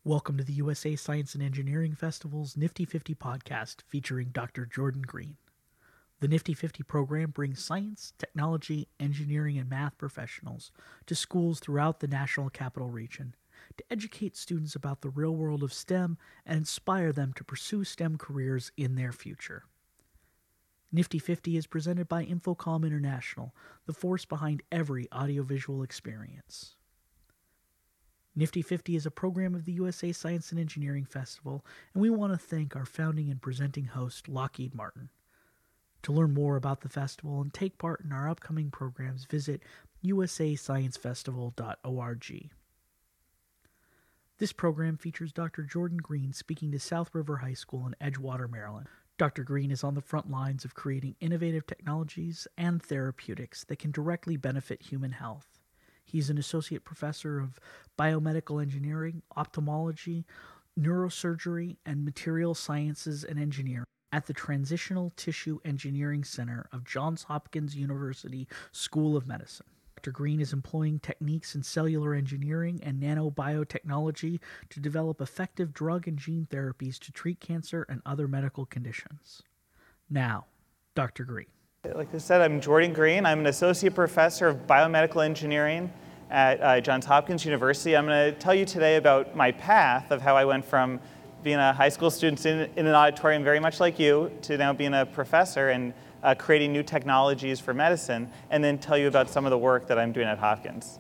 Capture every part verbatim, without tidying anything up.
Welcome to the U S A Science and Engineering Festival's Nifty fifty podcast featuring Doctor Jordan Green. The Nifty fifty program brings science, technology, engineering, and math professionals to schools throughout the National Capital Region to educate students about the real world of STEM and inspire them to pursue STEM careers in their future. Nifty fifty is presented by Infocom International, the force behind every audiovisual experience. Nifty fifty is a program of the U S A Science and Engineering Festival, and we want to thank our founding and presenting host, Lockheed Martin. To learn more about the festival and take part in our upcoming programs, visit u s a science festival dot org. This program features Doctor Jordan Green speaking to South River High School in Edgewater, Maryland. Doctor Green is on the front lines of creating innovative technologies and therapeutics that can directly benefit human health. He's an associate professor of biomedical engineering, ophthalmology, neurosurgery, and material sciences and engineering at the Transitional Tissue Engineering Center of Johns Hopkins University School of Medicine. Doctor Green is employing techniques in cellular engineering and nanobiotechnology to develop effective drug and gene therapies to treat cancer and other medical conditions. Now, Doctor Green. Like I said, I'm Jordan Green. I'm an associate professor of biomedical engineering at uh, Johns Hopkins University. I'm going to tell you today about my path of how I went from being a high school student in, in an auditorium very much like you to now being a professor and uh, creating new technologies for medicine, and then tell you about some of the work that I'm doing at Hopkins.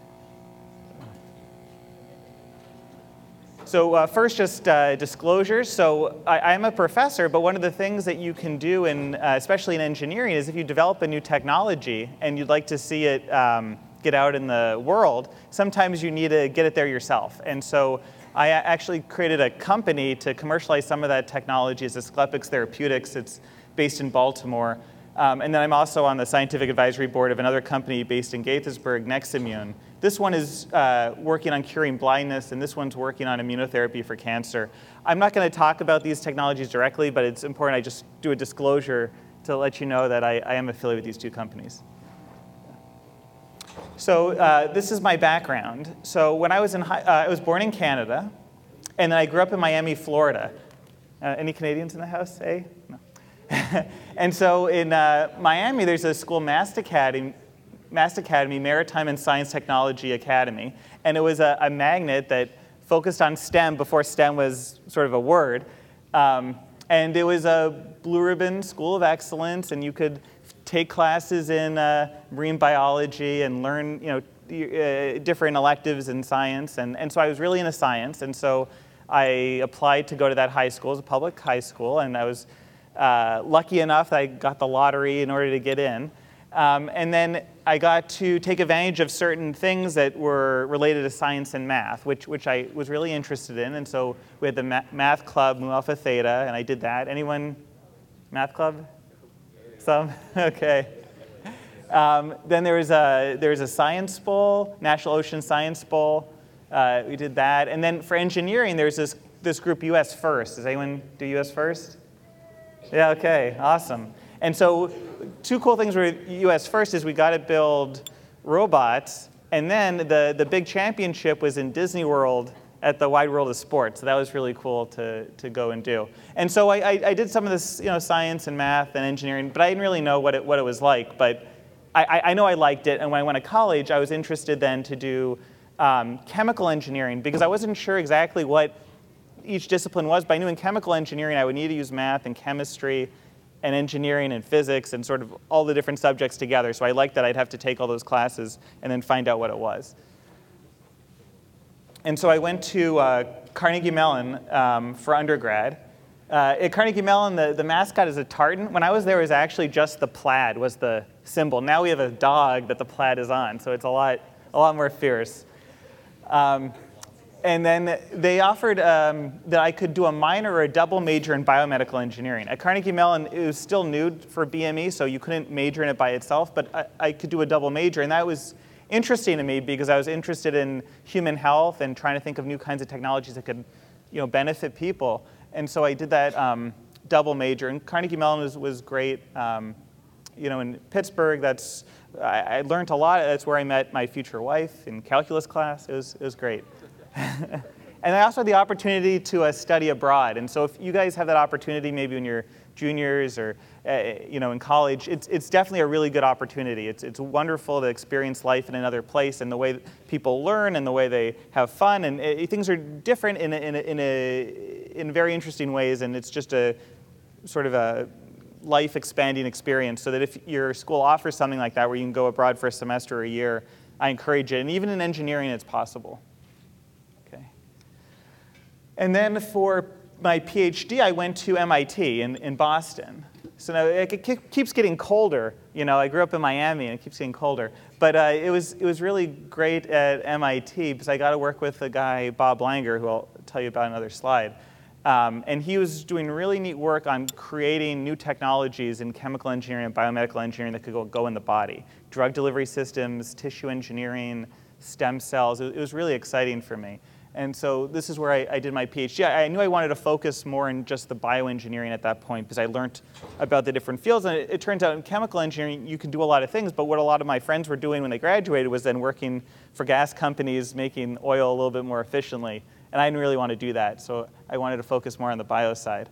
So uh, first, just uh, disclosures. So I, I'm a professor, but one of the things that you can do, in, uh, especially in engineering, is if you develop a new technology and you'd like to see it um, get out in the world, sometimes you need to get it there yourself. And so I actually created a company to commercialize some of that technology. It's Asclepics Therapeutics. It's based in Baltimore. Um, and then I'm also on the scientific advisory board of another company based in Gaithersburg, Neximmune. This one is uh, working on curing blindness, and this one's working on immunotherapy for cancer. I'm not going to talk about these technologies directly, but it's important I just do a disclosure to let you know that I, I am affiliated with these two companies. So uh, this is my background. So when I was in high, uh, I was born in Canada, and then I grew up in Miami, Florida. Uh, any Canadians in the house? Eh? No. And so in uh, Miami, there's a school, Mast Academy, Mast Academy, Maritime and Science Technology Academy, and it was a, a magnet that focused on STEM before STEM was sort of a word. Um, and it was a blue ribbon school of excellence, and you could take classes in uh, marine biology and learn, you know, uh, different electives in science. And, and so I was really into science, and so I applied to go to that high school. It was a public high school, and I was uh, lucky enough that I got the lottery in order to get in. Um, and then I got to take advantage of certain things that were related to science and math, which, which I was really interested in. And so we had the ma- math club, Mu Alpha Theta, and I did that. Anyone math club? Some? Okay. Um, then there was, a, there was a science bowl, National Ocean Science Bowl. Uh, we did that. And then for engineering, there's this, this group, U S First. Does anyone do U S First? Yeah, okay, awesome. And so two cool things with U S First is we got to build robots, and then the, the big championship was in Disney World at the Wide World of Sports. So that was really cool to, to go and do. And so I, I, I did some of this, you know, science and math and engineering, but I didn't really know what it, what it was like. But I, I know I liked it, and when I went to college, I was interested then to do um, chemical engineering, because I wasn't sure exactly what each discipline was, but I knew in chemical engineering I would need to use math and chemistry and engineering and physics and sort of all the different subjects together. So I liked that I'd have to take all those classes and then find out what it was. And so I went to uh, Carnegie Mellon um, for undergrad. Uh, at Carnegie Mellon, the, the mascot is a tartan. When I was there, it was actually just the plaid was the symbol. Now we have a dog that the plaid is on, so it's a lot, a lot more fierce. Um, And then they offered um, that I could do a minor or a double major in biomedical engineering. At Carnegie Mellon, it was still new for B M E, so you couldn't major in it by itself, but I, I could do a double major. And that was interesting to me because I was interested in human health and trying to think of new kinds of technologies that could, you know, benefit people. And so I did that um, double major. And Carnegie Mellon was, was great. Um, you know, in Pittsburgh, that's I, I learned a lot. That's where I met my future wife in calculus class. It was, it was great. And I also had the opportunity to uh, study abroad. And so if you guys have that opportunity, maybe when you're juniors or uh, you know, in college, it's, it's definitely a really good opportunity. It's, it's wonderful to experience life in another place and the way that people learn and the way they have fun. And uh, things are different in, a, in, a, in, a, in very interesting ways. And it's just a sort of a life-expanding experience, so that if your school offers something like that where you can go abroad for a semester or a year, I encourage it. And even in engineering, it's possible. Okay. And then for my PhD, I went to M I T in, in Boston. So now it keeps getting colder. You know, I grew up in Miami, and it keeps getting colder. But uh, it was it was really great at M I T because I got to work with a guy, Bob Langer, who I'll tell you about in another slide. Um, and he was doing really neat work on creating new technologies in chemical engineering and biomedical engineering that could go, go in the body. Drug delivery systems, tissue engineering, stem cells. It, it was really exciting for me. And so this is where I, I did my PhD. I, I knew I wanted to focus more in just the bioengineering at that point because I learned about the different fields. And it, it turns out in chemical engineering, you can do a lot of things. But what a lot of my friends were doing when they graduated was then working for gas companies, making oil a little bit more efficiently. And I didn't really want to do that, so I wanted to focus more on the bio side.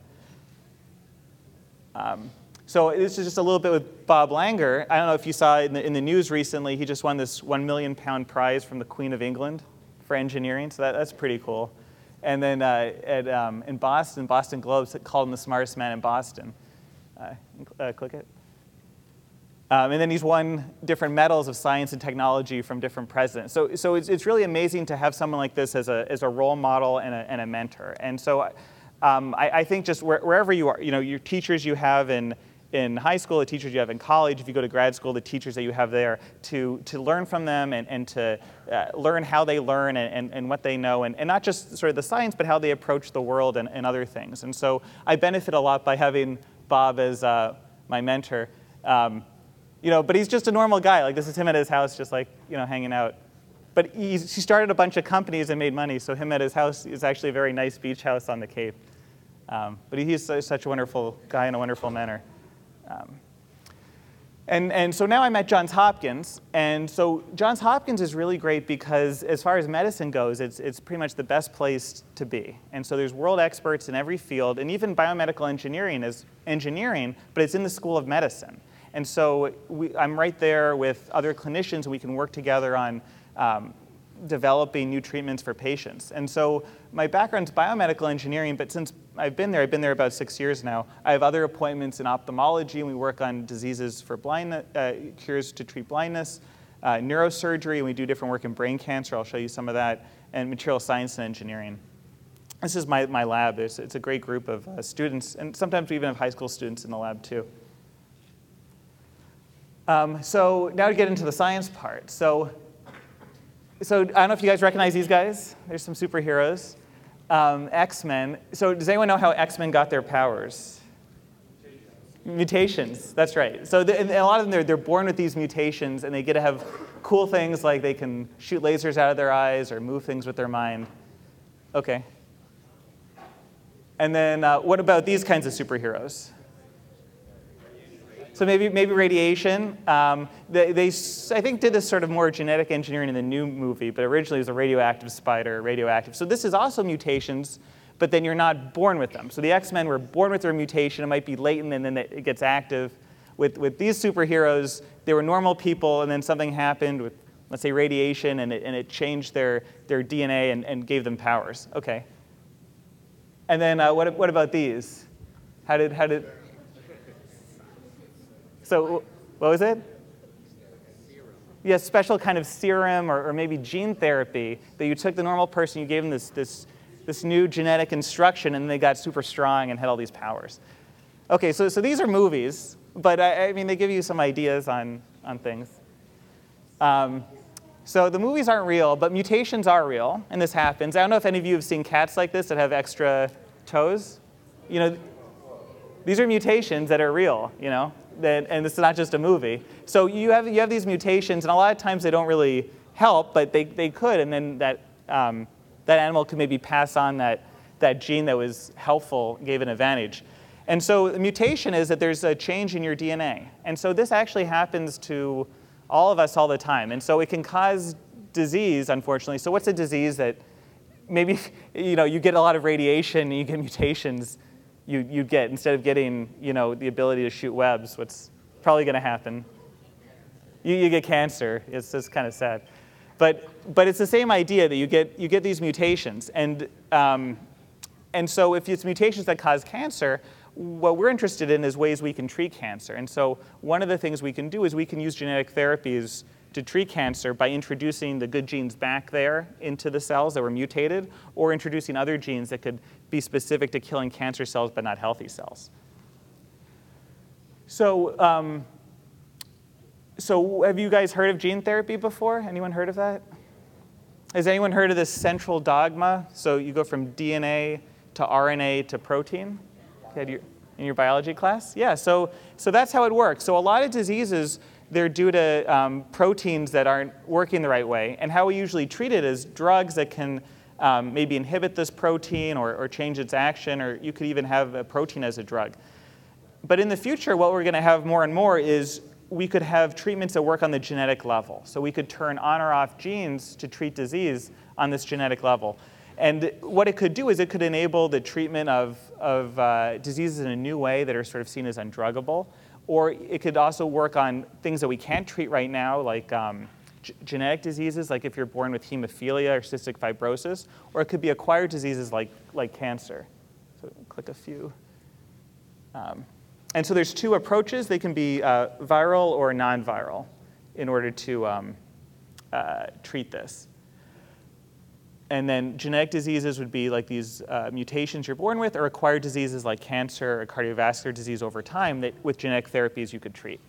Um, so this is just a little bit with Bob Langer. I don't know if you saw in the, in the news recently, he just won this one million pound prize from the Queen of England for engineering, so that, that's pretty cool. And then uh, at, um, in Boston, Boston Globe called him the smartest man in Boston. Uh, uh, click it. Um, and then he's won different medals of science and technology from different presidents. So, so it's, it's really amazing to have someone like this as a, as a role model and a, and a mentor. And so um, I, I think just where, wherever you are, you know, your teachers you have in, in high school, the teachers you have in college, if you go to grad school, the teachers that you have there, to, to learn from them and, and to uh, learn how they learn and, and, and what they know, and, and not just sort of the science, but how they approach the world and, and other things. And so I benefit a lot by having Bob as uh, my mentor. Um, You know, but he's just a normal guy. Like, this is him at his house, just like, you know, hanging out. But he's, he started a bunch of companies and made money, so him at his house is actually a very nice beach house on the Cape. Um, but he's such a wonderful guy and a wonderful mentor. Um, and, and so now I'm at Johns Hopkins. And so Johns Hopkins is really great because as far as medicine goes, it's, it's pretty much the best place to be. And so there's world experts in every field, and even biomedical engineering is engineering, but it's in the School of Medicine. And so we, I'm right there with other clinicians, and we can work together on um, developing new treatments for patients. And so my background's biomedical engineering, but since I've been there, I've been there about six years now, I have other appointments in ophthalmology, and we work on diseases for blindness, uh, cures to treat blindness, uh, neurosurgery, and we do different work in brain cancer. I'll show you some of that, and material science and engineering. This is my, my lab. It's, it's a great group of uh, students, and sometimes we even have high school students in the lab too. Um, so now to get into the science part. So, so I don't know if you guys recognize these guys. There's some superheroes. Um, X-Men. So does anyone know how X-Men got their powers? Mutations, that's right. So the, and a lot of them, they're, they're born with these mutations, and they get to have cool things like they can shoot lasers out of their eyes or move things with their mind. Okay. And then uh, what about these kinds of superheroes? So maybe maybe radiation. Um, they, they, I think, did this sort of more genetic engineering in the new movie, but originally it was a radioactive spider, radioactive. So this is also mutations, but then you're not born with them. So the X-Men were born with their mutation. It might be latent, and then it gets active. With, with these superheroes, they were normal people, and then something happened with, let's say, radiation, and it, and it changed their, their D N A and, and gave them powers. Okay. And then uh, what, what about these? How did, how did... So what was it? Yeah, special kind of serum or, or maybe gene therapy that you took the normal person, you gave them this, this, this new genetic instruction, and they got super strong and had all these powers. Okay, so, so these are movies, but I, I mean, they give you some ideas on, on things. Um, so the movies aren't real, but mutations are real, and this happens. I don't know if any of you have seen cats like this that have extra toes. You know, these are mutations that are real, you know. That, and this is not just a movie. So you have, you have these mutations, and a lot of times they don't really help, but they, they could, and then that, um, that animal could maybe pass on that, that gene that was helpful, gave an advantage. And so the mutation is that there's a change in your D N A. And so this actually happens to all of us all the time. And so it can cause disease, unfortunately. So what's a disease that maybe you know you get a lot of radiation and you get mutations. You you get instead of getting you know the ability to shoot webs, what's probably going to happen? You you get cancer. It's just kind of sad, but but it's the same idea that you get you get these mutations, and um, and so if it's mutations that cause cancer, what we're interested in is ways we can treat cancer. And so one of the things we can do is we can use genetic therapies to treat cancer by introducing the good genes back there into the cells that were mutated, or introducing other genes that could be specific to killing cancer cells but not healthy cells. So, um, so have you guys heard of gene therapy before? Anyone heard of that? Has anyone heard of this central dogma? So you go from D N A to R N A to protein? In your biology class? Yeah, so, so that's how it works. So a lot of diseases, they're due to um, proteins that aren't working the right way. And how we usually treat it is drugs that can um, maybe inhibit this protein or, or change its action, or you could even have a protein as a drug. But in the future, what we're going to have more and more is we could have treatments that work on the genetic level. So we could turn on or off genes to treat disease on this genetic level. And what it could do is it could enable the treatment of, of uh, diseases in a new way that are sort of seen as undruggable. Or it could also work on things that we can't treat right now, like um, g- genetic diseases, like if you're born with hemophilia or cystic fibrosis. Or it could be acquired diseases like, like cancer. So click a few. Um, and so there's two approaches. They can be uh, viral or non-viral in order to um, uh, treat this. And then genetic diseases would be like these uh, mutations you're born with, or acquired diseases like cancer or cardiovascular disease over time that with genetic therapies you could treat.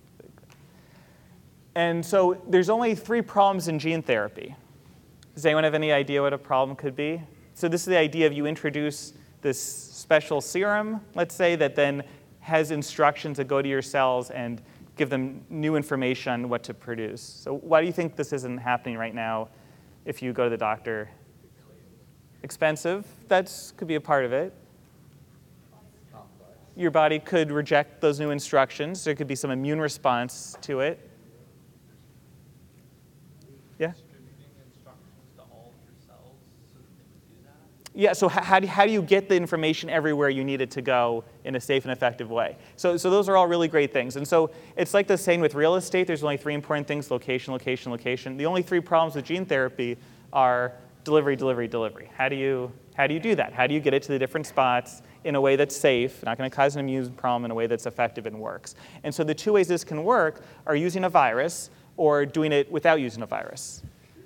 And so there's only three problems in gene therapy. Does anyone have any idea what a problem could be? So this is the idea of you introduce this special serum, let's say, that then has instructions that go to your cells and give them new information on what to produce. So why do you think this isn't happening right now? If you go to the doctor? Expensive, that could be a part of it. Your body could reject those new instructions. There could be some immune response to it. Yeah? Yeah, so how do, how do you get the information everywhere you need it to go in a safe and effective way? So, so those are all really great things. And so it's like the same with real estate. There's only three important things: location, location, location. The only three problems with gene therapy are delivery, delivery, delivery. How do you, how do, you do that? How do you get it to the different spots in a way that's safe, not going to cause an immune problem, in a way that's effective and works? And so the two ways this can work are using a virus or doing it without using a virus.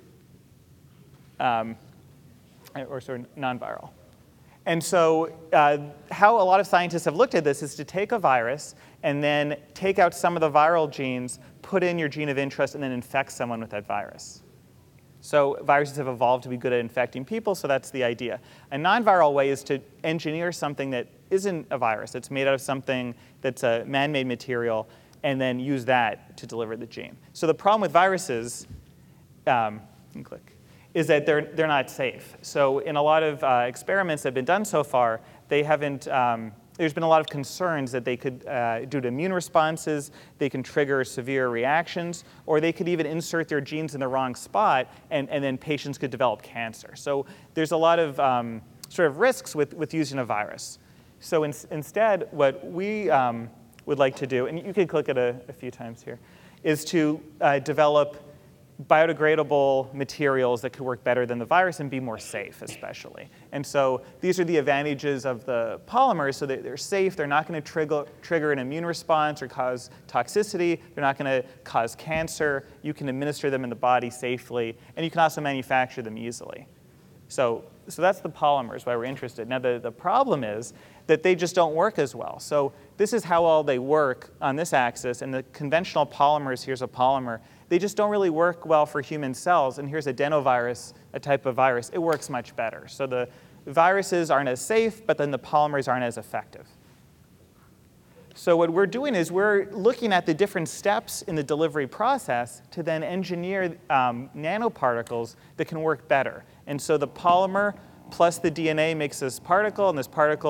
Um, or sort of non-viral. And so uh, how a lot of scientists have looked at this is to take a virus and then take out some of the viral genes, put in your gene of interest, and then infect someone with that virus. So viruses have evolved to be good at infecting people, so that's the idea. A non-viral way is to engineer something that isn't a virus. It's made out of something that's a man-made material, and then use that to deliver the gene. So the problem with viruses, um, you can click, is that they're, they're not safe. So in a lot of uh, experiments that have been done so far, they haven't, um, there's been a lot of concerns that they could, uh, due to immune responses, they can trigger severe reactions, or they could even insert their genes in the wrong spot, and, and then patients could develop cancer. So there's a lot of um, sort of risks with, with using a virus. So in, instead, what we um, would like to do, and you can click it a, a few times here, is to uh, develop biodegradable materials that could work better than the virus and be more safe, especially. And so these are the advantages of the polymers, so that they're safe, they're not going to trigger, trigger an immune response or cause toxicity, they're not going to cause cancer, you can administer them in the body safely, and you can also manufacture them easily. So, so that's the polymers, why we're interested. Now the, the problem is that they just don't work as well. So this is how all they work on this axis, and the conventional polymers, here's a polymer, they just don't really work well for human cells. And here's adenovirus, a type of virus. It works much better. So the viruses aren't as safe, but then the polymers aren't as effective. So what we're doing is we're looking at the different steps in the delivery process to then engineer um, nanoparticles that can work better. And so the polymer plus the D N A makes this particle, and this particle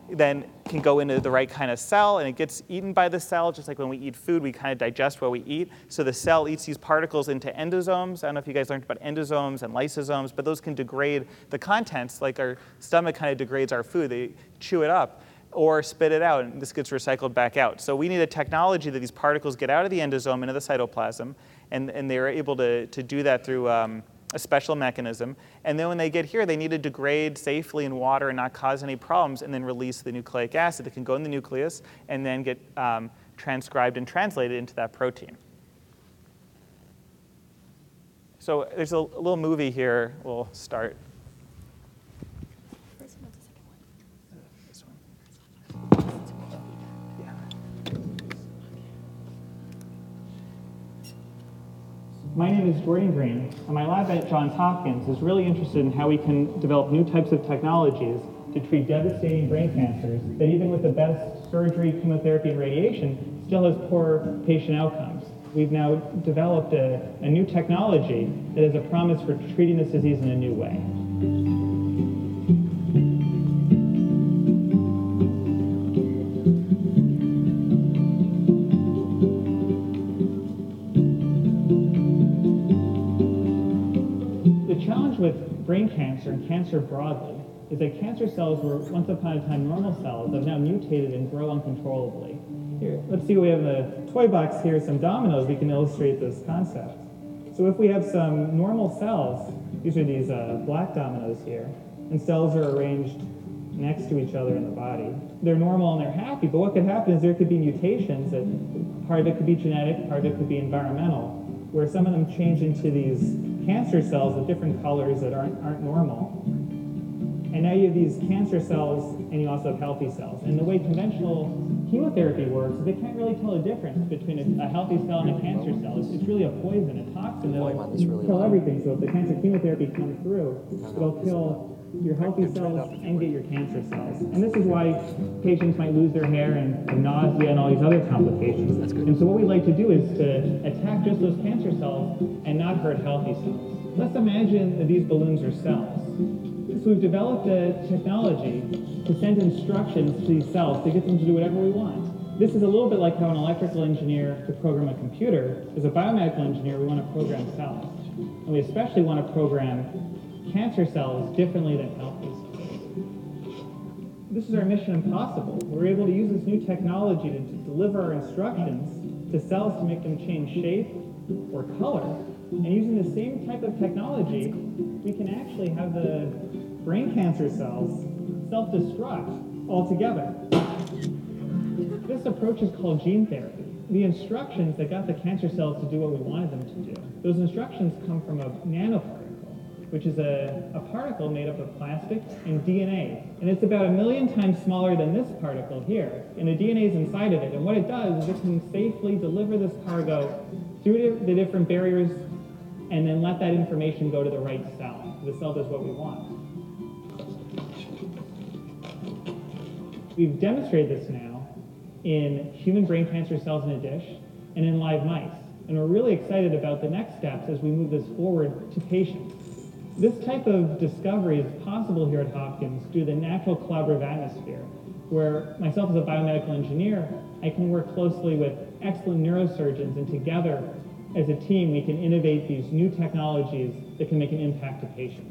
then can go into the right kind of cell, and it gets eaten by the cell. Just like when we eat food, we kind of digest what we eat. So the cell eats these particles into endosomes. I don't know if you guys learned about endosomes and lysosomes, but those can degrade the contents, like our stomach kind of degrades our food. They chew it up or spit it out, and this gets recycled back out. So we need a technology that these particles get out of the endosome into the cytoplasm, and, and they're able to, to do that through um, a special mechanism. And then when they get here, they need to degrade safely in water and not cause any problems, and then release the nucleic acid that can go in the nucleus and then get um, transcribed and translated into that protein. So there's a, a little movie here. We'll start. This one. Yeah. My name is Jordan Green, and my lab at Johns Hopkins is really interested in how we can develop new types of technologies to treat devastating brain cancers that even with the best surgery, chemotherapy, and radiation still has poor patient outcomes. We've now developed a, a new technology that has a promise for treating this disease in a new way. With brain cancer and cancer broadly is that cancer cells were once upon a time normal cells that have now mutated and grow uncontrollably. Here, let's see what we have in the toy box here, some dominoes. We can illustrate this concept. So if we have some normal cells, these are these uh, black dominoes here, and cells are arranged next to each other in the body. They're normal and they're happy, but what could happen is there could be mutations. That part of it could be genetic, part of it could be environmental, where some of them change into these cancer cells with different colors that aren't, aren't normal. And now you have these cancer cells, and you also have healthy cells. And the way conventional chemotherapy works, they can't really tell the difference between a, a healthy cell and a cancer cell. It's, it's really a poison, a toxin that'll kill everything. So if the cancer chemotherapy comes through, it'll kill your healthy cells and get your cancer cells. And this is why patients might lose their hair and have nausea and all these other complications. And so what we like to do is to attack just those cancer cells and not hurt healthy cells. Let's imagine that these balloons are cells. So we've developed a technology to send instructions to these cells to get them to do whatever we want. This is a little bit like how an electrical engineer could program a computer. As a biomedical engineer, we want to program cells. And we especially want to program cancer cells differently than healthy cells. This is our mission impossible. We're able to use this new technology to, to deliver our instructions to cells to make them change shape or color. And using the same type of technology, we can actually have the brain cancer cells self-destruct altogether. This approach is called gene therapy. The instructions that got the cancer cells to do what we wanted them to do, those instructions come from a nanoparticle, which is a, a particle made up of plastic and D N A. And it's about a million times smaller than this particle here. And the D N A is inside of it. And what it does is it can safely deliver this cargo through the different barriers and then let that information go to the right cell. The cell does what we want. We've demonstrated this now in human brain cancer cells in a dish and in live mice. And we're really excited about the next steps as we move this forward to patients. This type of discovery is possible here at Hopkins due to the natural collaborative atmosphere, where myself as a biomedical engineer, I can work closely with excellent neurosurgeons, and together as a team we can innovate these new technologies that can make an impact to patients.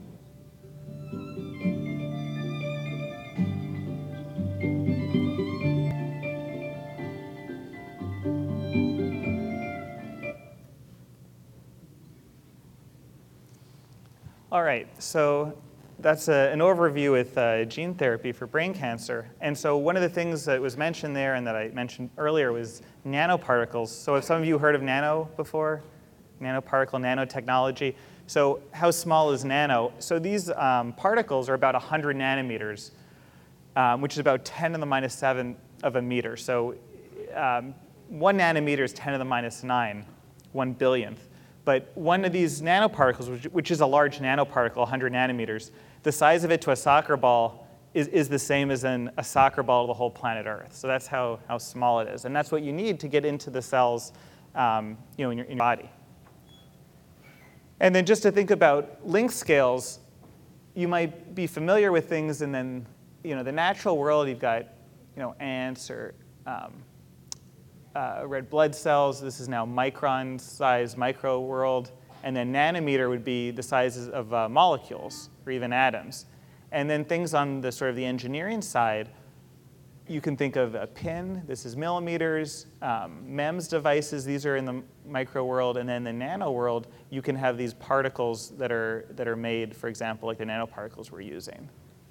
All right, so that's a, an overview with uh, gene therapy for brain cancer. And so one of the things that was mentioned there and that I mentioned earlier was nanoparticles. So have some of you heard of nano before? Nanoparticle, nanotechnology. So how small is nano? So these um, particles are about one hundred nanometers, um, which is about ten to the minus seven of a meter. So um, one nanometer is ten to the minus nine, one billionth. But one of these nanoparticles, which, which is a large nanoparticle, one hundred nanometers, the size of it to a soccer ball is, is the same as in a soccer ball to the whole planet Earth. So that's how, how small it is. And that's what you need to get into the cells um, you know, in, your, in your body. And then just to think about length scales, you might be familiar with things and then you know, the natural world, you've got, you know, ants or um, uh, red blood cells. This is now micron size micro world. And then nanometer would be the sizes of uh, molecules or even atoms. And then things on the sort of the engineering side, you can think of a pin. This is millimeters. Um, MEMS devices, these are in the micro world. And then the nano world, you can have these particles that are, that are made, for example, like the nanoparticles we're using.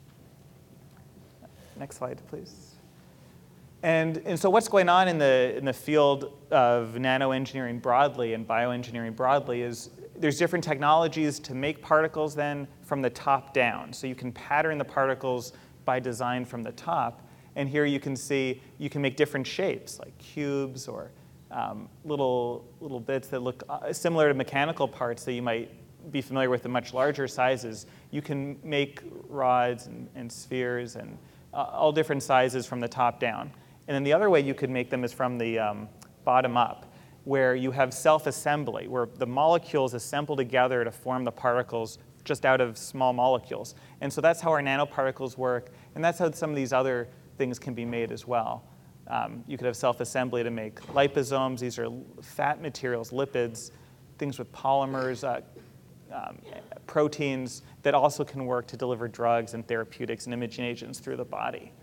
Next slide, please. And, and so what's going on in the, in the field of nanoengineering broadly and bioengineering broadly is there's different technologies to make particles then from the top down. So you can pattern the particles by design from the top. And here you can see you can make different shapes, like cubes or um, little, little bits that look similar to mechanical parts that you might be familiar with in much larger sizes. You can make rods and, and spheres and uh, all different sizes from the top down. And then the other way you could make them is from the um, bottom up, where you have self-assembly, where the molecules assemble together to form the particles just out of small molecules. And so that's how our nanoparticles work, and that's how some of these other things can be made as well. Um, you could have self-assembly to make liposomes. These are fat materials, lipids, things with polymers, uh, um, proteins that also can work to deliver drugs and therapeutics and imaging agents through the body.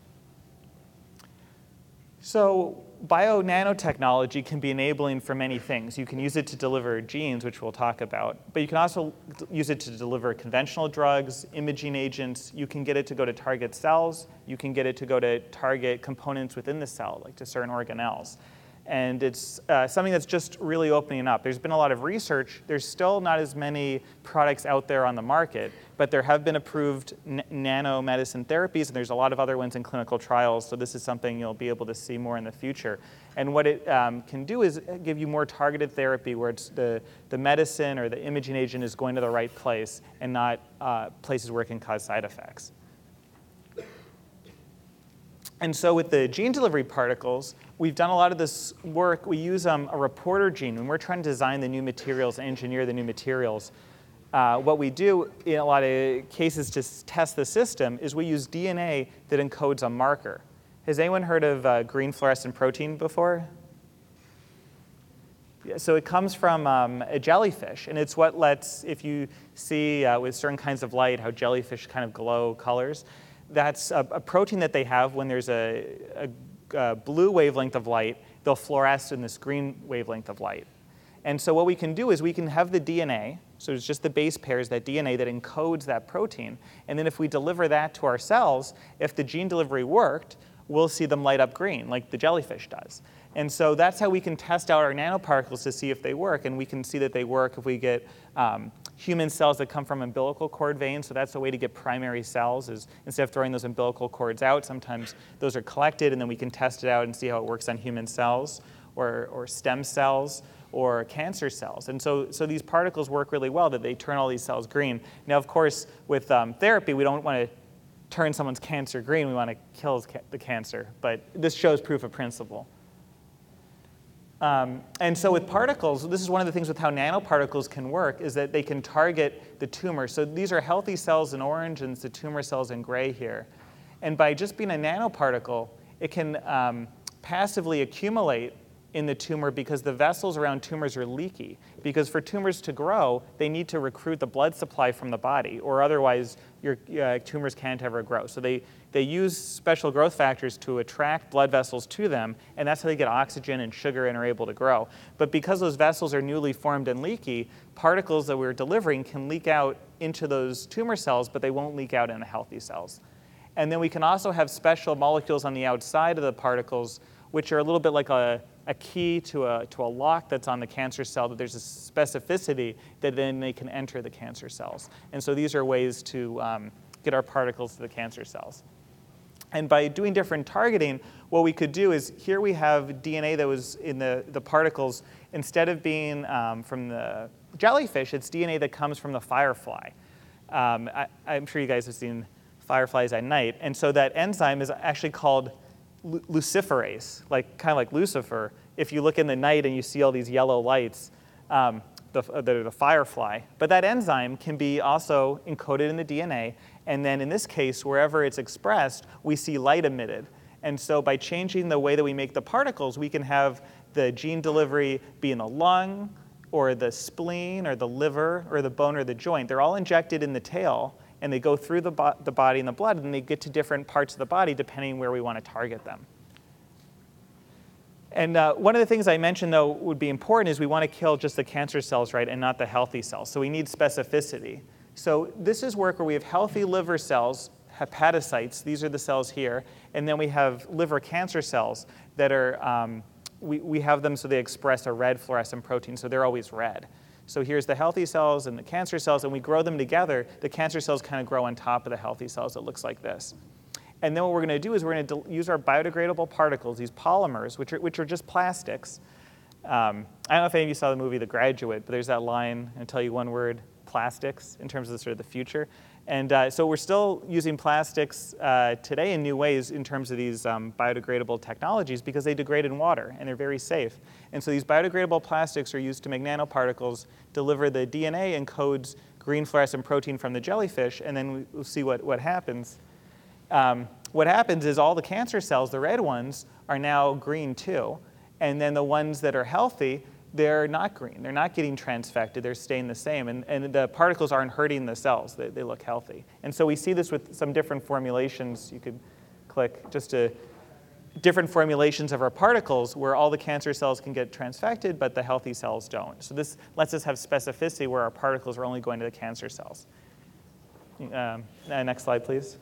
So bio-nanotechnology can be enabling for many things. You can use it to deliver genes, which we'll talk about, but you can also use it to deliver conventional drugs, imaging agents. You can get it to go to target cells. You can get it to go to target components within the cell, like to certain organelles. And it's uh, something that's just really opening up. There's been a lot of research. There's still not as many products out there on the market, but there have been approved n nanomedicine therapies, and there's a lot of other ones in clinical trials, so this is something you'll be able to see more in the future. And what it um, can do is give you more targeted therapy where it's the, the medicine or the imaging agent is going to the right place and not uh, places where it can cause side effects. And so with the gene delivery particles, we've done a lot of this work. We use um, a reporter gene. When we're trying to design the new materials, engineer the new materials, uh, what we do in a lot of cases to test the system is we use D N A that encodes a marker. Has anyone heard of uh, green fluorescent protein before? Yeah, so it comes from um, a jellyfish, and it's what lets, if you see uh, with certain kinds of light how jellyfish kind of glow colors, that's a, a protein that they have when there's a, a, a blue wavelength of light, they'll fluoresce in this green wavelength of light. And so what we can do is we can have the D N A, so it's just the base pairs, that D N A that encodes that protein. And then if we deliver that to our cells, if the gene delivery worked, we'll see them light up green, like the jellyfish does. And so that's how we can test out our nanoparticles to see if they work. And we can see that they work if we get um, human cells that come from umbilical cord veins. So that's a way to get primary cells, is instead of throwing those umbilical cords out, sometimes those are collected, and then we can test it out and see how it works on human cells or, or stem cells or cancer cells. And so, so these particles work really well, that they turn all these cells green. Now, of course, with um, therapy, we don't want to turn someone's cancer green. We want to kill the cancer. But this shows proof of principle. Um, and so with particles, this is one of the things with how nanoparticles can work, is that they can target the tumor. So these are healthy cells in orange, and it's the tumor cells in gray here. And by just being a nanoparticle, it can um, passively accumulate in the tumor because the vessels around tumors are leaky. Because for tumors to grow, they need to recruit the blood supply from the body, or otherwise your uh, tumors can't ever grow. So they, they use special growth factors to attract blood vessels to them, and that's how they get oxygen and sugar and are able to grow. But because those vessels are newly formed and leaky, particles that we're delivering can leak out into those tumor cells, but they won't leak out into healthy cells. And then we can also have special molecules on the outside of the particles, which are a little bit like a, a key to a, to a lock that's on the cancer cell, that there's a specificity that then they can enter the cancer cells. And so these are ways to um, get our particles to the cancer cells. And by doing different targeting, what we could do is, here we have D N A that was in the, the particles. Instead of being um, from the jellyfish, it's D N A that comes from the firefly. Um, I, I'm sure you guys have seen fireflies at night. And so that enzyme is actually called luciferase, like kind of like Lucifer. If you look in the night and you see all these yellow lights, um, the, the, the firefly. But that enzyme can be also encoded in the D N A, and then in this case, wherever it's expressed, we see light emitted. And so by changing the way that we make the particles, we can have the gene delivery be in the lung, or the spleen, or the liver, or the bone, or the joint. They're all injected in the tail, and they go through the, bo the body and the blood, and they get to different parts of the body depending where we want to target them. And uh, one of the things I mentioned, though, would be important is we want to kill just the cancer cells, right, and not the healthy cells. So we need specificity. So this is work where we have healthy liver cells, hepatocytes. These are the cells here. And then we have liver cancer cells that are, um, we, we have them so they express a red fluorescent protein, so they're always red. So here's the healthy cells and the cancer cells, and we grow them together. The cancer cells kind of grow on top of the healthy cells. It looks like this. And then what we're going to do is we're going to use our biodegradable particles, these polymers, which are, which are just plastics. Um, I don't know if any of you saw the movie The Graduate, but there's that line, I'll tell you one word, plastics, in terms of the, sort of the future. And uh, so we're still using plastics uh, today in new ways in terms of these um, biodegradable technologies because they degrade in water and they're very safe. And so these biodegradable plastics are used to make nanoparticles, deliver the D N A encodes green fluorescent protein from the jellyfish, and then we'll see what, what happens. Um, what happens is all the cancer cells, the red ones, are now green too. And then the ones that are healthy, they're not green. They're not getting transfected. They're staying the same. And, and the particles aren't hurting the cells. They, they look healthy. And so we see this with some different formulations. You could click just to different formulations of our particles where all the cancer cells can get transfected, but the healthy cells don't. So this lets us have specificity where our particles are only going to the cancer cells. Um, next slide, please.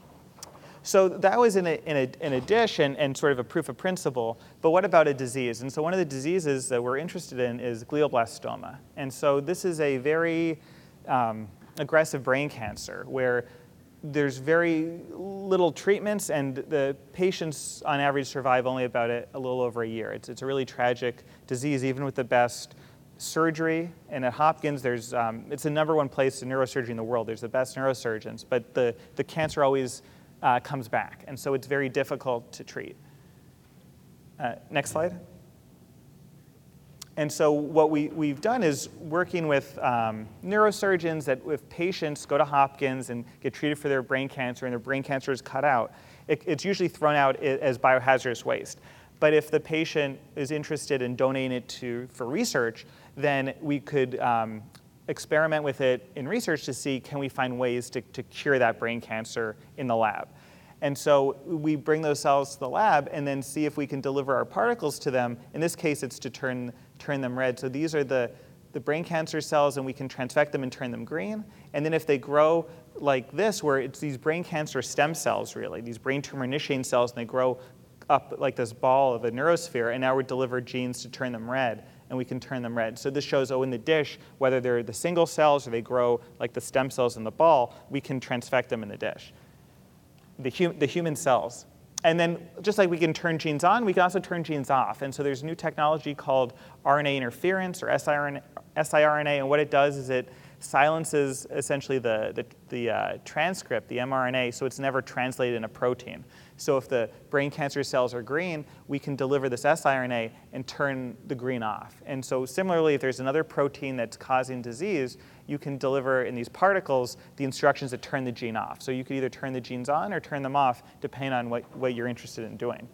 So that was in a, in a, in a dish and, and sort of a proof of principle, but what about a disease? And so one of the diseases that we're interested in is glioblastoma. And so this is a very um, aggressive brain cancer where there's very little treatments and the patients on average survive only about a, a little over a year. It's, it's a really tragic disease, even with the best surgery. And at Hopkins, there's, um, it's the number one place in neurosurgery in the world. There's the best neurosurgeons, but the, the cancer always Uh, comes back, and so it's very difficult to treat. Uh, next slide. And so what we, we've done is working with um, neurosurgeons that if patients go to Hopkins and get treated for their brain cancer and their brain cancer is cut out, it, it's usually thrown out as biohazardous waste. But if the patient is interested in donating it to, for research, then we could um, experiment with it in research to see can we find ways to, to cure that brain cancer in the lab. And so we bring those cells to the lab and then see if we can deliver our particles to them. In this case, it's to turn, turn them red. So these are the, the brain cancer cells, and we can transfect them and turn them green. And then if they grow like this, where it's these brain cancer stem cells, really, these brain tumor initiating cells, and they grow up like this ball of a neurosphere, and now we deliver genes to turn them red, and we can turn them red. So this shows, oh, in the dish, whether they're the single cells or they grow like the stem cells in the ball, we can transfect them in the dish, the, hum the human cells. And then just like we can turn genes on, we can also turn genes off. And so there's new technology called R N A interference or siRNA, and what it does is it silences essentially the, the, the uh, transcript, the mRNA, so it's never translated in a protein. So if the brain cancer cells are green, we can deliver this siRNA and turn the green off. And so similarly, if there's another protein that's causing disease, you can deliver in these particles the instructions that turn the gene off. So you could either turn the genes on or turn them off, depending on what, what you're interested in doing.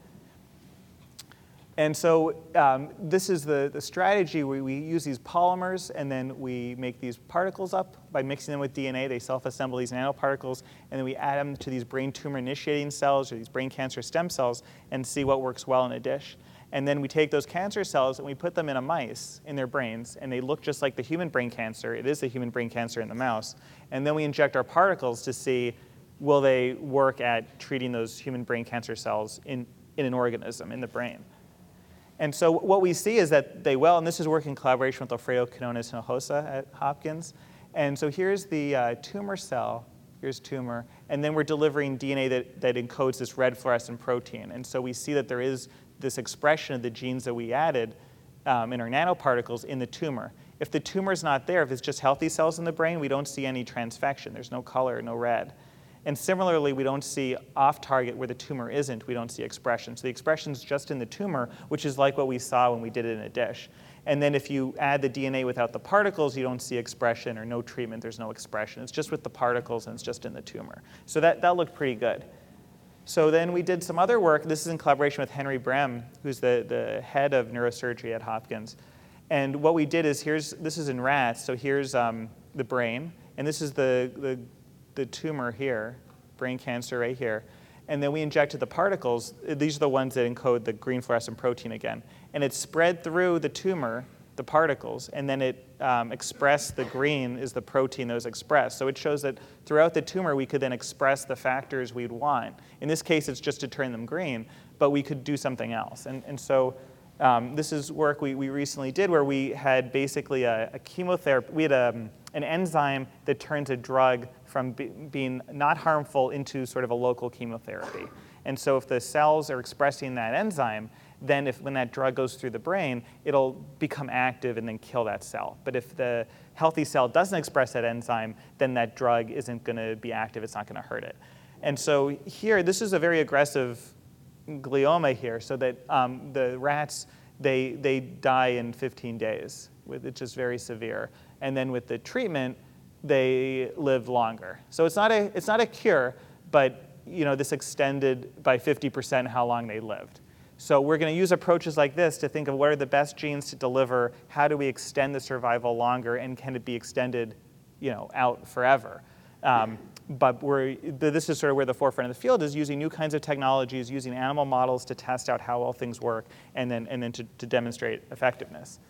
And so um, this is the, the strategy where we use these polymers, and then we make these particles up by mixing them with D N A. They self-assemble these nanoparticles, and then we add them to these brain tumor initiating cells or these brain cancer stem cells and see what works well in a dish. And then we take those cancer cells and we put them in a mice in their brains, and they look just like the human brain cancer. It is the human brain cancer in the mouse. And then we inject our particles to see, will they work at treating those human brain cancer cells in, in an organism, in the brain. And so what we see is that they will, and this is work in collaboration with Alfredo Quinones Hinojosa at Hopkins. And so here's the uh, tumor cell, here's tumor, and then we're delivering D N A that, that encodes this red fluorescent protein. And so we see that there is this expression of the genes that we added um, in our nanoparticles in the tumor. If the tumor's not there, if it's just healthy cells in the brain, we don't see any transfection. There's no color, no red. And similarly, we don't see off-target where the tumor isn't. We don't see expression. So the expression's just in the tumor, which is like what we saw when we did it in a dish. And then if you add the D N A without the particles, you don't see expression, or no treatment, there's no expression. It's just with the particles, and it's just in the tumor. So that, that looked pretty good. So then we did some other work. This is in collaboration with Henry Brem, who's the, the head of neurosurgery at Hopkins. And what we did is, here's, this is in rats, so here's um, the brain, and this is the, the, the tumor here, brain cancer right here. And then we injected the particles. These are the ones that encode the green fluorescent protein again. And it spread through the tumor, the particles, and then it um, expressed the green is the protein that was expressed. So it shows that throughout the tumor, we could then express the factors we'd want. In this case, it's just to turn them green, but we could do something else. And, and so um, this is work we, we recently did where we had basically a, a chemotherapy. We had a, an enzyme that turns a drug from be, being not harmful into sort of a local chemotherapy. And so if the cells are expressing that enzyme, then if, when that drug goes through the brain, it'll become active and then kill that cell. But if the healthy cell doesn't express that enzyme, then that drug isn't going to be active. It's not going to hurt it. And so here, this is a very aggressive glioma here, so that um, the rats, they, they die in fifteen days. It's just very severe. And then with the treatment, they live longer. So it's not a, it's not a cure, but you know, this extended by fifty percent how long they lived. So we're going to use approaches like this to think of what are the best genes to deliver, how do we extend the survival longer, and can it be extended you know, out forever? Um, but we're, this is sort of where the forefront of the field is, using new kinds of technologies, using animal models to test out how well things work, and then, and then to, to demonstrate effectiveness.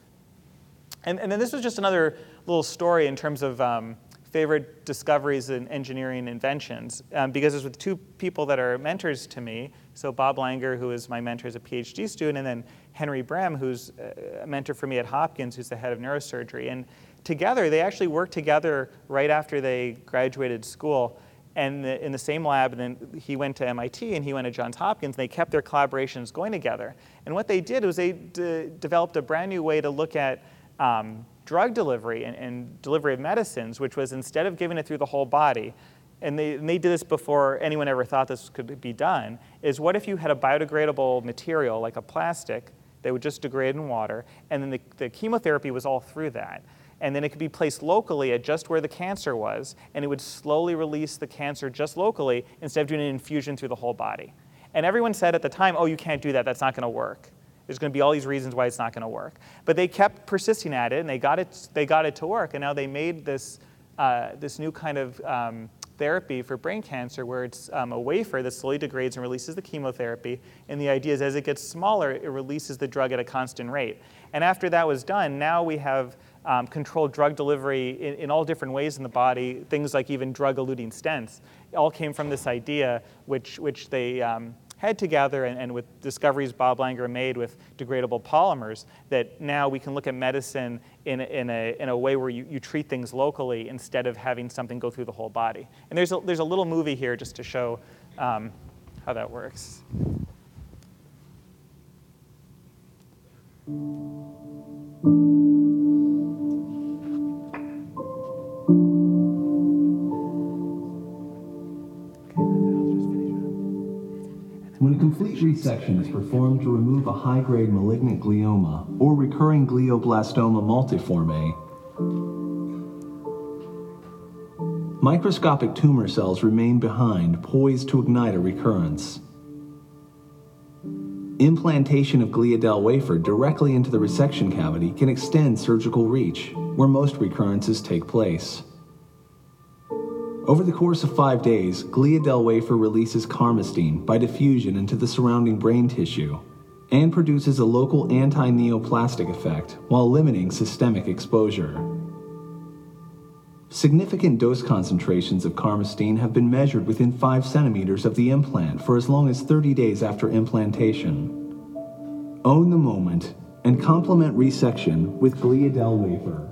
And, and then this was just another little story in terms of um, favorite discoveries in engineering inventions, um, because it's with two people that are mentors to me. So Bob Langer, who is my mentor as a PhD student, and then Henry Brem, who's a mentor for me at Hopkins, who's the head of neurosurgery. And together, they actually worked together right after they graduated school, and the, in the same lab. And then he went to M I T and he went to Johns Hopkins. And they kept their collaborations going together. And what they did was they d developed a brand new way to look at um, drug delivery and, and delivery of medicines, which was instead of giving it through the whole body, and they, and they did this before anyone ever thought this could be done, is what if you had a biodegradable material like a plastic that would just degrade in water, and then the, the chemotherapy was all through that. And then it could be placed locally at just where the cancer was, and it would slowly release the cancer just locally instead of doing an infusion through the whole body. And everyone said at the time, oh, you can't do that, that's not going to work. There's going to be all these reasons why it's not going to work. But they kept persisting at it, and they got it, they got it to work, and now they made this, uh, this new kind of um, therapy for brain cancer where it's um, a wafer that slowly degrades and releases the chemotherapy. And the idea is as it gets smaller, it releases the drug at a constant rate. And after that was done, now we have um, controlled drug delivery in, in all different ways in the body, things like even drug-eluting stents. It all came from this idea, which, which they um, had together, and, and with discoveries Bob Langer made with degradable polymers, that now we can look at medicine in a, in a, in a way where you, you treat things locally instead of having something go through the whole body. And there's a, there's a little movie here just to show um, how that works. When a complete resection is performed to remove a high-grade malignant glioma or recurring glioblastoma multiforme, microscopic tumor cells remain behind, poised to ignite a recurrence. Implantation of gliadel wafer directly into the resection cavity can extend surgical reach, where most recurrences take place. Over the course of five days, gliadel wafer releases carmustine by diffusion into the surrounding brain tissue and produces a local anti-neoplastic effect while limiting systemic exposure. Significant dose concentrations of carmustine have been measured within five centimeters of the implant for as long as thirty days after implantation. Own the moment and complement resection with gliadel wafer.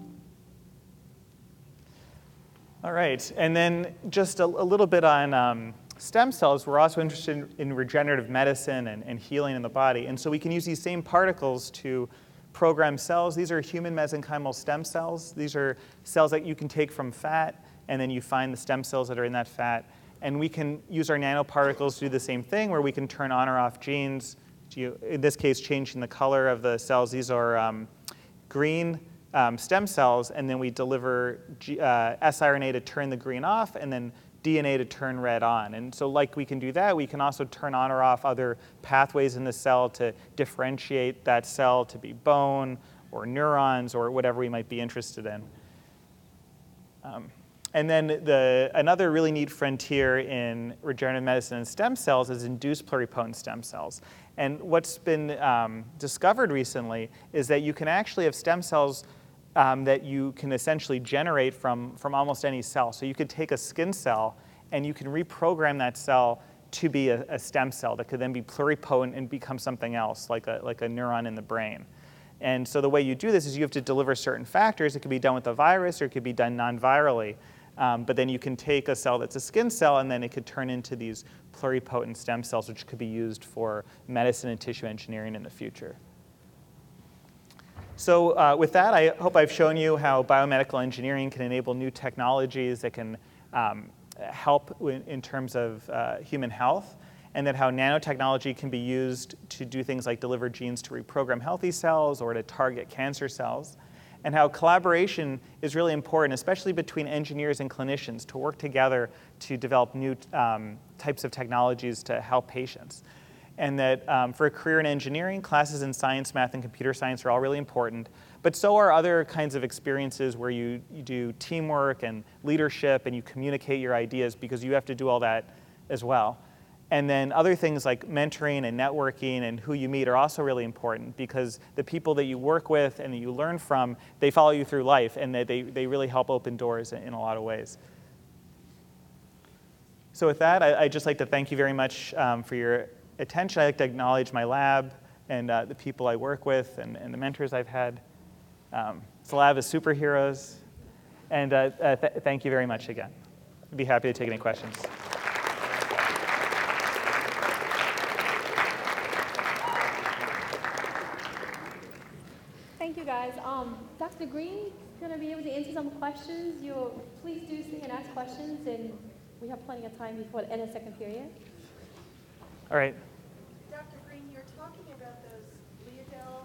All right, and then just a, a little bit on um, stem cells. We're also interested in, in regenerative medicine and, and healing in the body. And so we can use these same particles to program cells. These are human mesenchymal stem cells. These are cells that you can take from fat, and then you find the stem cells that are in that fat. And we can use our nanoparticles to do the same thing, where we can turn on or off genes, to, in this case, changing the color of the cells. These are um, green um, stem cells, and then we deliver G, uh, siRNA to turn the green off, and then D N A to turn red on. And so like we can do that, we can also turn on or off other pathways in the cell to differentiate that cell to be bone or neurons or whatever we might be interested in. Um, and then the, another really neat frontier in regenerative medicine and stem cells is induced pluripotent stem cells. And what's been um, discovered recently is that you can actually have stem cells Um, that you can essentially generate from, from almost any cell. So you could take a skin cell and you can reprogram that cell to be a, a stem cell that could then be pluripotent and become something else, like a, like a neuron in the brain. And so the way you do this is you have to deliver certain factors. It could be done with a virus or it could be done non-virally. Um, but then you can take a cell that's a skin cell and then it could turn into these pluripotent stem cells, which could be used for medicine and tissue engineering in the future. So uh, with that, I hope I've shown you how biomedical engineering can enable new technologies that can um, help in, in terms of uh, human health, and that how nanotechnology can be used to do things like deliver genes to reprogram healthy cells or to target cancer cells, and how collaboration is really important, especially between engineers and clinicians, to work together to develop new um, types of technologies to help patients. And that um, for a career in engineering, classes in science, math, and computer science are all really important. But so are other kinds of experiences where you, you do teamwork and leadership and you communicate your ideas, because you have to do all that as well. And then other things like mentoring and networking and who you meet are also really important, because the people that you work with and that you learn from, they follow you through life, and they, they really help open doors in, in a lot of ways. So with that, I, I'd just like to thank you very much um, for your attention. I'd like to acknowledge my lab and uh, the people I work with and, and the mentors I've had. Um, it's a lab of superheroes. And uh, uh, th thank you very much again. I'd be happy to take any questions. Thank you, guys. Um, Doctor Green is going to be able to answer some questions. You please do stay and ask questions, and we have plenty of time before the end of the second period. All right. Doctor Green, you're talking about those gliadel.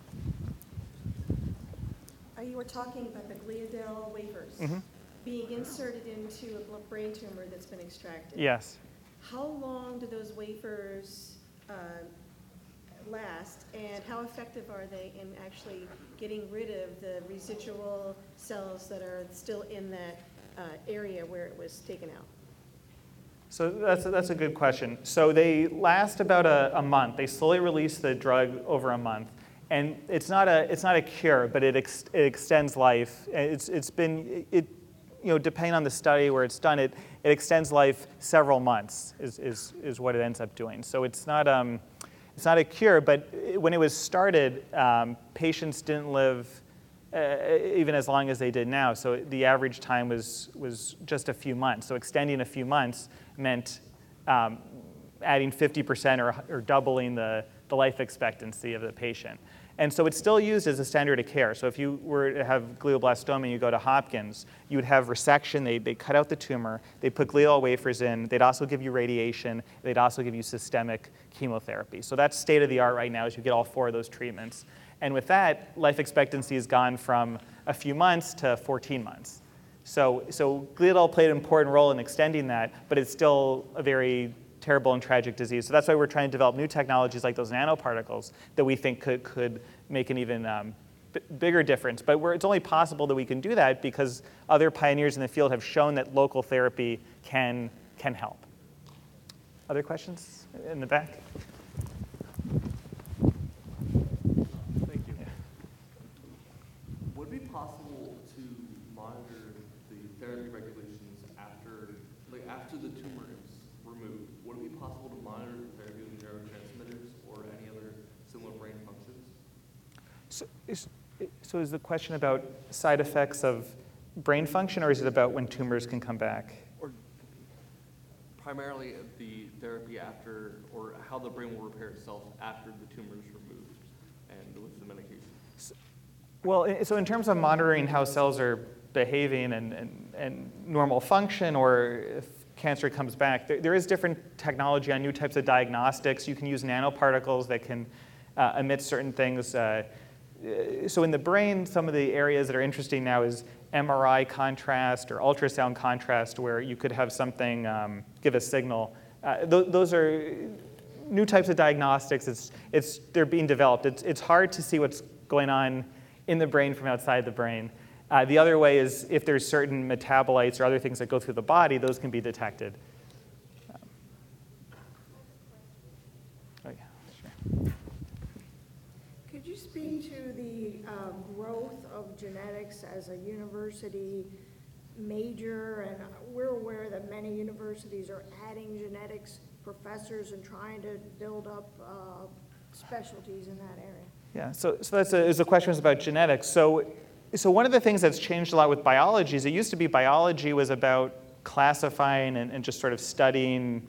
Uh, you were talking about the gliadel wafers Mm-hmm. being inserted into a bl- brain tumor that's been extracted. Yes. How long do those wafers uh, last, and how effective are they in actually getting rid of the residual cells that are still in that uh, area where it was taken out? So that's, that's a good question. So they last about a, a month. They slowly release the drug over a month. And it's not a, it's not a cure, but it, ex, it extends life. It's, it's been, it, you know, depending on the study where it's done, it, it extends life several months is, is, is what it ends up doing. So it's not, um, it's not a cure, but when it was started, um, patients didn't live Uh, even as long as they did now. So the average time was, was just a few months. So extending a few months meant um, adding fifty percent or, or doubling the, the life expectancy of the patient. And so it's still used as a standard of care. So if you were to have glioblastoma and you go to Hopkins, you would have resection. They, they cut out the tumor. They put glial wafers in. They'd also give you radiation. They'd also give you systemic chemotherapy. So that's state of the art right now, is you get all four of those treatments. And with that, life expectancy has gone from a few months to fourteen months. So, so gliadel played an important role in extending that, but it's still a very terrible and tragic disease. So that's why we're trying to develop new technologies like those nanoparticles that we think could, could make an even um, b bigger difference. But we're, it's only possible that we can do that because other pioneers in the field have shown that local therapy can, can help. Other questions in the back? Thank you. Yeah. Would it be possible to monitor the therapy regulations after, like after the tumor is removed? Would it be possible to monitor the therapy with neurotransmitters or any other similar brain functions? So is, so is the question about side effects of brain function, or is it about when tumors can come back? Or primarily the therapy after, or how the brain will repair itself after the tumor is removed and with the medication? So, well, so in terms of monitoring how cells are behaving and, and, and normal function, or if cancer comes back, there, there is different technology on new types of diagnostics. You can use nanoparticles that can uh, emit certain things. Uh, uh, so in the brain, some of the areas that are interesting now is M R I contrast or ultrasound contrast, where you could have something um, give a signal. Uh, th those are new types of diagnostics. It's, it's, they're being developed. It's, it's hard to see what's going on in the brain from outside the brain. Uh, the other way is if there's certain metabolites or other things that go through the body, those can be detected. Um, oh yeah, sure. Could you speak to the uh, growth of genetics as a university major? And we're aware that many universities are adding genetics professors and trying to build up uh, specialties in that area. Yeah, so, so that's a, is a question was about genetics. So, so one of the things that's changed a lot with biology is it used to be biology was about classifying and, and just sort of studying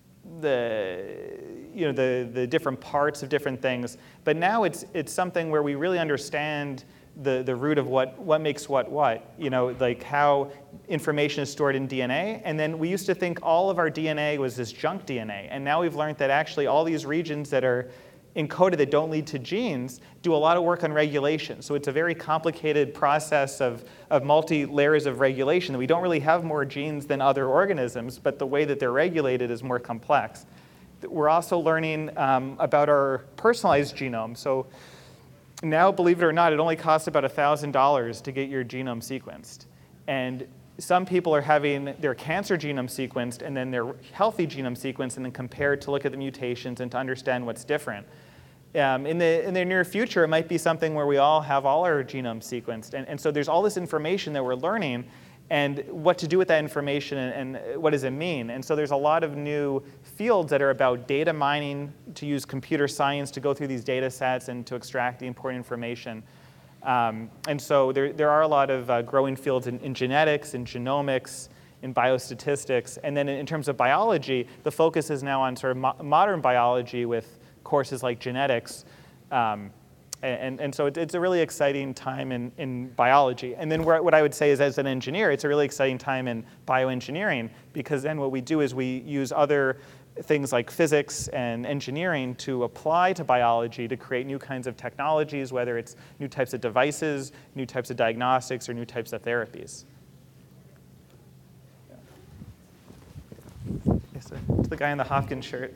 the, you know, the, the different parts of different things. But now it's, it's something where we really understand the, the root of what, what makes what what, you know, like how information is stored in D N A. And then we used to think all of our D N A was this junk D N A. And now we've learned that actually all these regions that are encoded that don't lead to genes do a lot of work on regulation. So it's a very complicated process of, of multi-layers of regulation. That we don't really have more genes than other organisms, but the way that they're regulated is more complex. We're also learning um, about our personalized genome. So now, believe it or not, it only costs about one thousand dollars to get your genome sequenced. And some people are having their cancer genome sequenced and then their healthy genome sequenced and then compared to look at the mutations and to understand what's different. Um, in, the, in the near future, it might be something where we all have all our genome sequenced. And, and so there's all this information that we're learning and what to do with that information and, and what does it mean. And so there's a lot of new fields that are about data mining, to use computer science to go through these data sets and to extract the important information. Um, and so there, there are a lot of uh, growing fields in, in genetics, in genomics, in biostatistics. And then in, in terms of biology, the focus is now on sort of mo modern biology with courses like genetics. Um, and, and so it, it's a really exciting time in, in biology. And then what I would say is, as an engineer, it's a really exciting time in bioengineering, because then what we do is we use other things like physics and engineering to apply to biology to create new kinds of technologies, whether it's new types of devices, new types of diagnostics, or new types of therapies. Yeah. Yes, sir. It's the guy in the Hopkins shirt.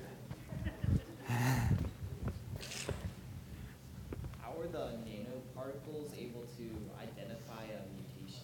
How are the nanoparticles able to identify a mutation?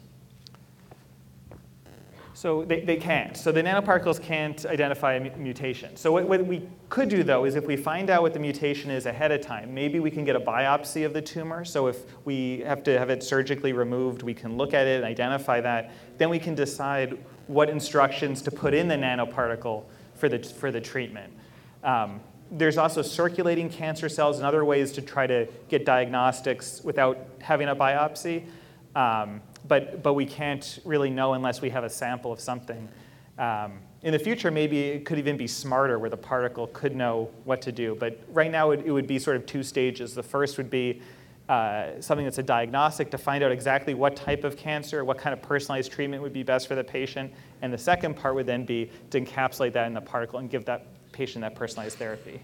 So they, they can't. So the nanoparticles can't identify a mu mutation. So what, what we could do, though, is if we find out what the mutation is ahead of time, maybe we can get a biopsy of the tumor. So if we have to have it surgically removed, we can look at it and identify that. Then we can decide what instructions to put in the nanoparticle for the, for the treatment. Um, there's also circulating cancer cells and other ways to try to get diagnostics without having a biopsy. Um, But, but we can't really know unless we have a sample of something. Um, in the future, maybe it could even be smarter, where the particle could know what to do. But right now, it, it would be sort of two stages. The first would be uh, something that's a diagnostic to find out exactly what type of cancer, what kind of personalized treatment would be best for the patient. And the second part would then be to encapsulate that in the particle and give that patient that personalized therapy.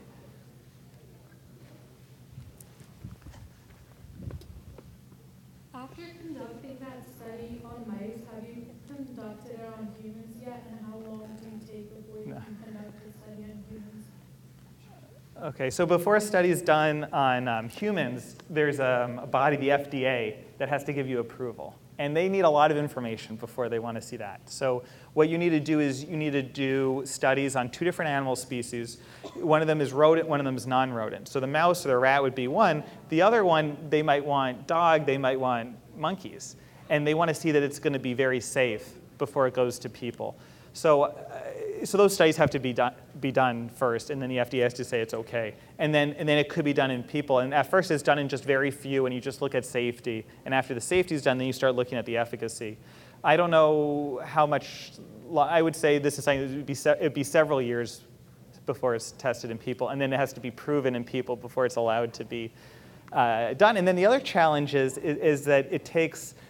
After conducting that study on mice, have you conducted it on humans yet? And how long do you take before you No. can conduct a study on humans? Okay, so before a study is done on um, humans, there's um, a body, the F D A, that has to give you approval. And they need a lot of information before they want to see that. So what you need to do is you need to do studies on two different animal species. One of them is rodent, one of them is non-rodent. So the mouse or the rat would be one. The other one, they might want dog, they might want monkeys. And they want to see that it's going to be very safe before it goes to people. So, uh, so those studies have to be done, be done first, and then the F D A has to say it's okay. And then, and then it could be done in people. And at first it's done in just very few, and you just look at safety. And after the safety is done, then you start looking at the efficacy. I don't know how much, I would say this is something that would be, se it'd be several years before it's tested in people, and then it has to be proven in people before it's allowed to be uh, done. And then the other challenge is, is, is that it takes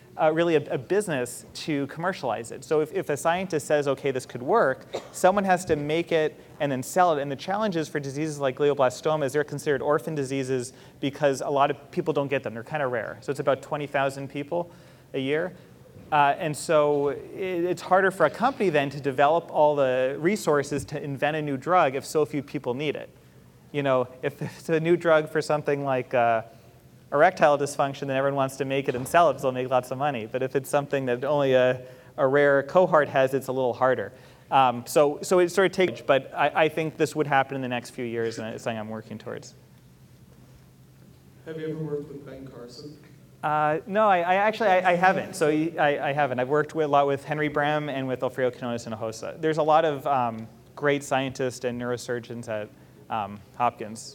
uh, really a, a business to commercialize it. So if, if a scientist says, okay, this could work, someone has to make it and then sell it. And the challenges for diseases like glioblastoma is they're considered orphan diseases because a lot of people don't get them. They're kind of rare. So it's about twenty thousand people a year. Uh, and so it, it's harder for a company then to develop all the resources to invent a new drug if so few people need it. You know, if it's a new drug for something like uh, erectile dysfunction, then everyone wants to make it and sell it because they'll make lots of money. But if it's something that only a, a rare cohort has, it's a little harder. Um, so, so it sort of takes, but I, I think this would happen in the next few years, and it's something I'm working towards. Have you ever worked with Ben Carson? Uh, no, I, I actually I, I haven't. So I, I haven't. I've worked with, a lot with Henry Brem and with Alfredo Quinones Hinojosa. There's a lot of um, great scientists and neurosurgeons at um, Hopkins.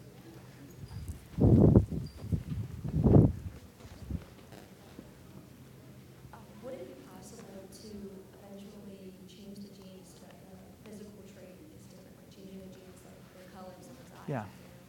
Yeah.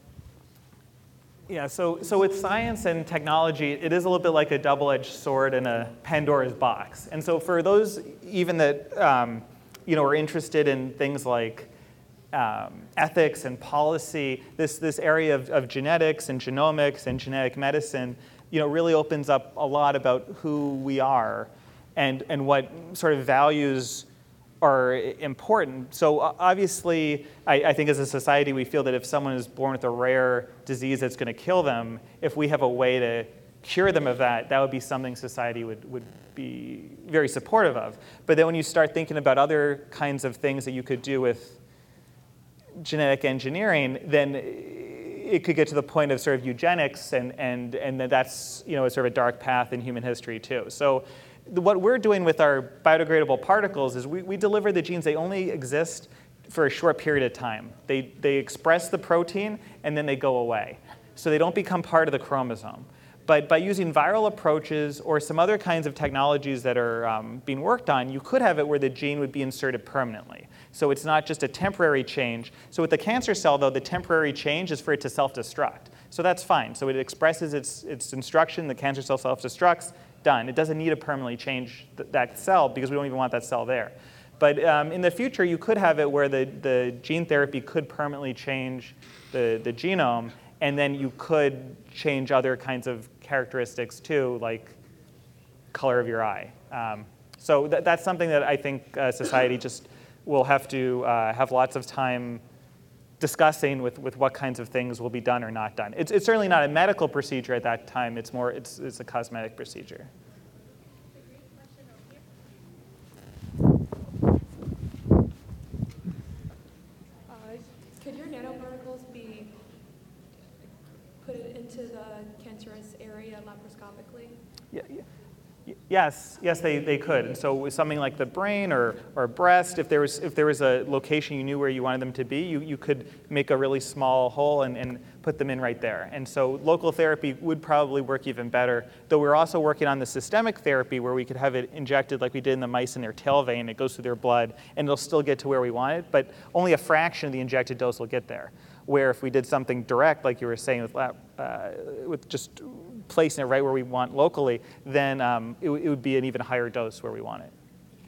Yeah, so, so with science and technology, it is a little bit like a double-edged sword in a Pandora's box. And so for those even that um, you know, are interested in things like um, ethics and policy, this, this area of, of genetics and genomics and genetic medicine you know, really opens up a lot about who we are and, and what sort of values are important. So obviously, I, I think as a society, we feel that if someone is born with a rare disease that's going to kill them, if we have a way to cure them of that, that would be something society would, would be very supportive of. But then when you start thinking about other kinds of things that you could do with genetic engineering, then it could get to the point of sort of eugenics, and, and, and that's you know, sort of a dark path in human history too. So what we're doing with our biodegradable particles is we, we deliver the genes. They only exist for a short period of time. They, they express the protein, and then they go away. So they don't become part of the chromosome. But by using viral approaches or some other kinds of technologies that are um, being worked on, you could have it where the gene would be inserted permanently. So it's not just a temporary change. So with the cancer cell, though, the temporary change is for it to self-destruct. So that's fine. So it expresses its, its instruction. The cancer cell self-destructs. Done. It doesn't need to permanently change th that cell because we don't even want that cell there. But um, in the future, you could have it where the, the gene therapy could permanently change the, the genome, and then you could change other kinds of characteristics too, like color of your eye. Um, so th that's something that I think uh, society just will have to uh, have lots of time discussing with, with what kinds of things will be done or not done. It's, it's certainly not a medical procedure at that time. It's more, it's, it's a cosmetic procedure. Uh, could your nanoparticles be put into the cancerous area laparoscopically? Yeah, yeah. Yes, yes, they, they could. And so with something like the brain or, or breast, if there, was, if there was a location you knew where you wanted them to be, you, you could make a really small hole and, and put them in right there. And so local therapy would probably work even better, though we're also working on the systemic therapy where we could have it injected like we did in the mice in their tail vein. It goes through their blood, and it'll still get to where we want it, but only a fraction of the injected dose will get there. Where if we did something direct, like you were saying, with, lab, uh, with just placing it right where we want locally, then um, it, it would be an even higher dose where we want it.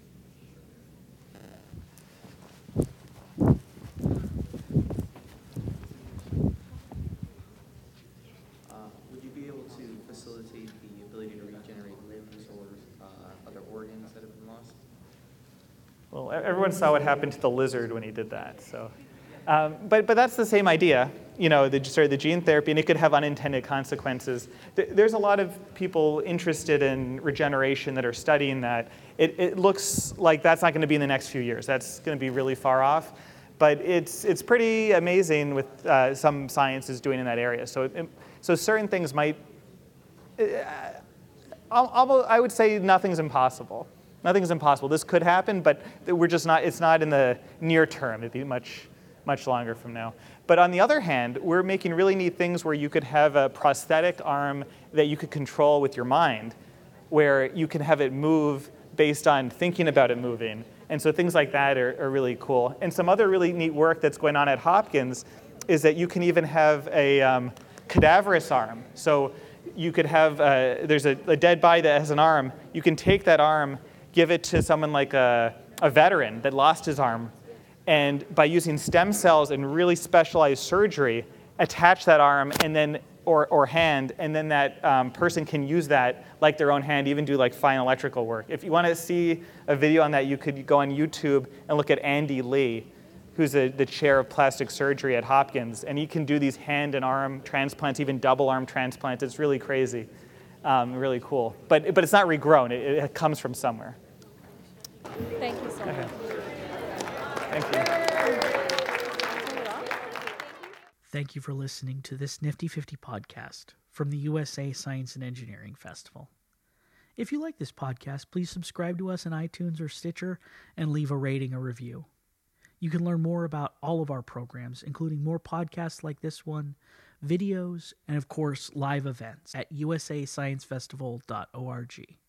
Uh, would you be able to facilitate the ability to regenerate limbs or uh, other organs that have been lost? Well, everyone saw what happened to the lizard when he did that. So, um, but but that's the same idea. You know, the sort of the gene therapy, and it could have unintended consequences. There's a lot of people interested in regeneration that are studying that. It, it looks like that's not going to be in the next few years. That's going to be really far off. But it's it's pretty amazing with uh, some science is doing in that area. So it, so certain things might. Uh, almost, I would say nothing's impossible. Nothing's impossible. This could happen, but we're just not. It's not in the near term. It'd be much. much longer from now. But on the other hand, we're making really neat things where you could have a prosthetic arm that you could control with your mind, where you can have it move based on thinking about it moving. And so things like that are, are really cool. And some other really neat work that's going on at Hopkins is that you can even have a um, cadaverous arm. So you could have, uh, there's a, a dead body that has an arm. You can take that arm, give it to someone like a, a veteran that lost his arm, and by using stem cells and really specialized surgery, attach that arm and then or, or hand, and then that um, person can use that like their own hand, even do like fine electrical work. If you want to see a video on that, you could go on YouTube and look at Andy Lee, who's a, the chair of plastic surgery at Hopkins, and he can do these hand and arm transplants, even double arm transplants. It's really crazy, um, really cool. But, but it's not regrown, it, it comes from somewhere. Thank you so much. Thank you. Thank you for listening to this Nifty fifty podcast from the U S A Science and Engineering Festival. If you like this podcast, please subscribe to us on iTunes or Stitcher and leave a rating or review. You can learn more about all of our programs, including more podcasts like this one, videos, and of course, live events at u s a science festival dot org.